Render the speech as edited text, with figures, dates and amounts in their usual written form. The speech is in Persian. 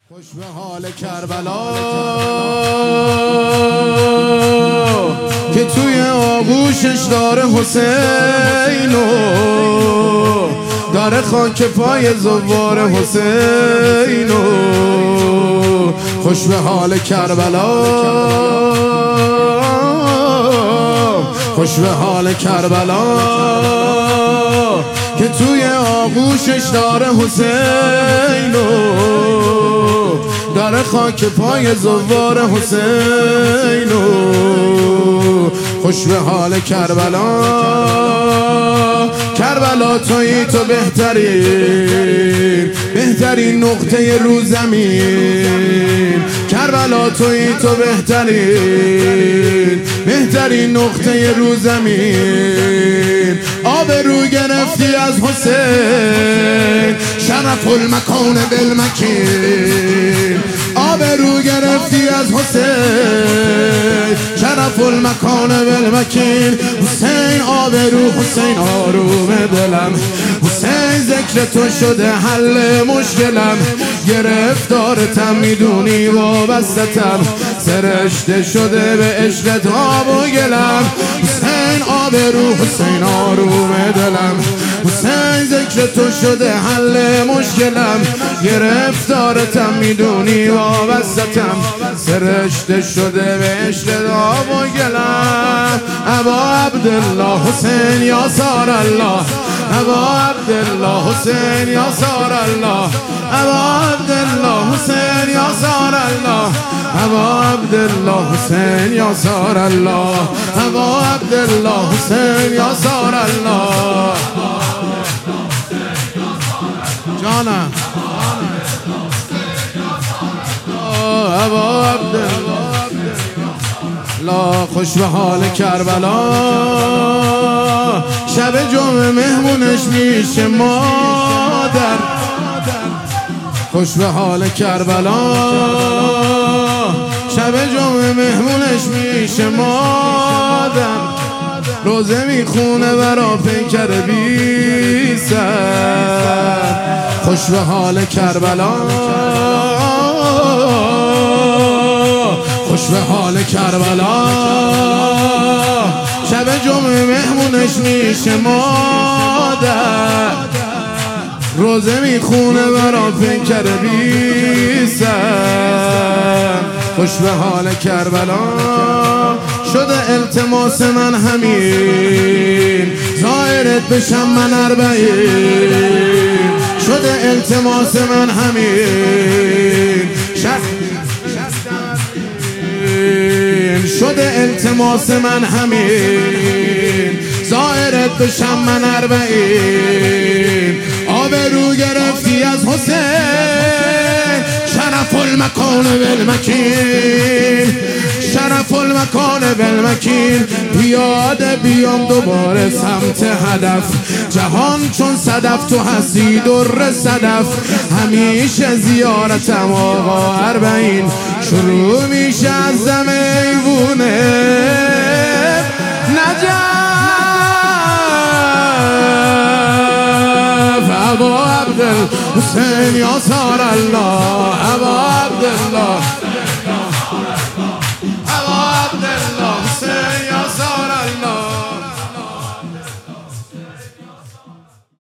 خوش به حال کربلا که توی آغوشش داره حسینو، داره خاک پای زوار حسینو. خوش به حال کربلا، خوش به حال کربلا که توی آغوشش داره حسینو، داره خاک پای زوار حسینو. خوش به حال کربلا، کربلا تویی تو بهترین نقطه رو زمین. کربلا تویی تو بهترین نقطه رو زمین. آبرو گرفتی از حسین، شرف المکان بالمکین. آبرو گرفتی از حسین، شرف المکان بالمکین. حسین آبرو، حسین آروم دلم، حسین ذکر تو شده حل مشکلم. گرفتارتم میدونی وابستتم، سرشته شده به عشقت آب و گلم. حسین آبرو، حسین آروم دلم، حسین ذکر تو شده حل مشکلم. گرفتارتم میدونی وابستتم، سرشته شده به عشقت آب و گلم. ابا عبدالله حسین یا سار الله، ابا عبدالله حسین یا سار الله، ابا عبدالله حسین یا سار الله، ابا عبدالله حسین یا سار الله، ابا عبدالله حسین یا سار الله. جانم ابا عبدالله، خوش به حال کربلا. شب جمعه مهمونش میشه مادر. خوش به حال کربلا، شب جمعه مهمونش میشه مادر. روزه میخونه برا پیکر بی سر. خوش به حال کربلا، خوش به حال کربلا. شب جمعه مهمونش میشه مادر. روزه میخونه برا پیکر بی سر. خوش به حال کربلا، شده التماس من همین، ظاهرت بشم من 40. شده التماس من همین، شده التماس من همین، ظاهرت بشم من 40. آبرو گرفتی از حسین، شرف المکان بالمکین، شرف المکان بالمکین. پیاده بیام دوباره سمت هدف، جهان چون صدف تو هستی در صدف. همیشه زیارتم آقا 40 شروع میشه از دم ایوونه نجف. ابا عبدالله حسین یا سار الله، ابا عبدالله